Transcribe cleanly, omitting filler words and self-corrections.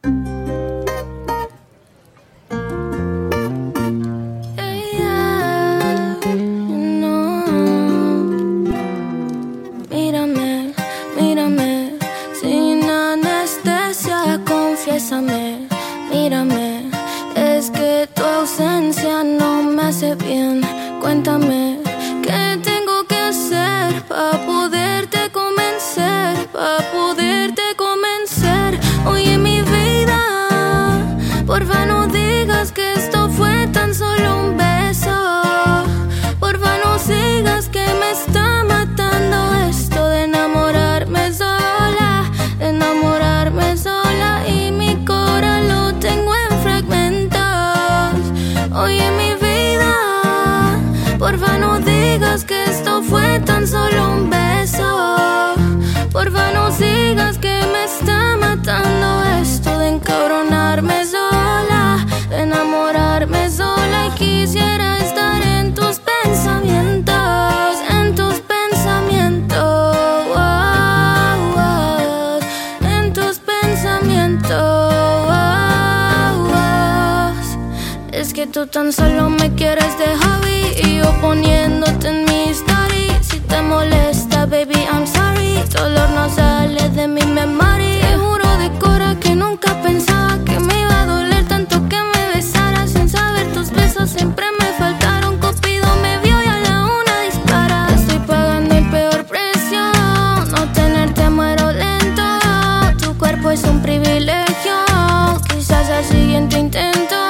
Mírame, mírame, sin anestesia, confiésame. Mírame, es que tu ausencia no me hace bien. Cuéntame, ¿qué tengo que hacer para poderte convencer? Para poderte convencer. Oye, mi vida, porfa no digas que esto fue tan solo un beso. Porfa no sigas que me está matando esto de enamorarme sola, de enamorarme sola, y mi corazón lo tengo en fragmentos. Oye, mi vida, porfa no digas que esto fue tan solo un beso. Porfa no sigas que me está matando esto de encabronarme sola, de enamorarme sola, y quisiera estar en tus pensamientos, en tus pensamientos, en tus pensamientos. Es que tú tan solo me quieres de hobby y yo poniéndote en mi story. Si te molesta, baby, I'm sorry. Tu olor no sale de mi memoria. Te juro de cora que nunca pensaba que me iba a doler tanto que me besaras. Sin saber tus besos siempre me faltaron. Cupido me vio y a la una dispara. Estoy pagando el peor precio. No tenerte muero lento. Tu cuerpo es un privilegio. Quizás al siguiente intento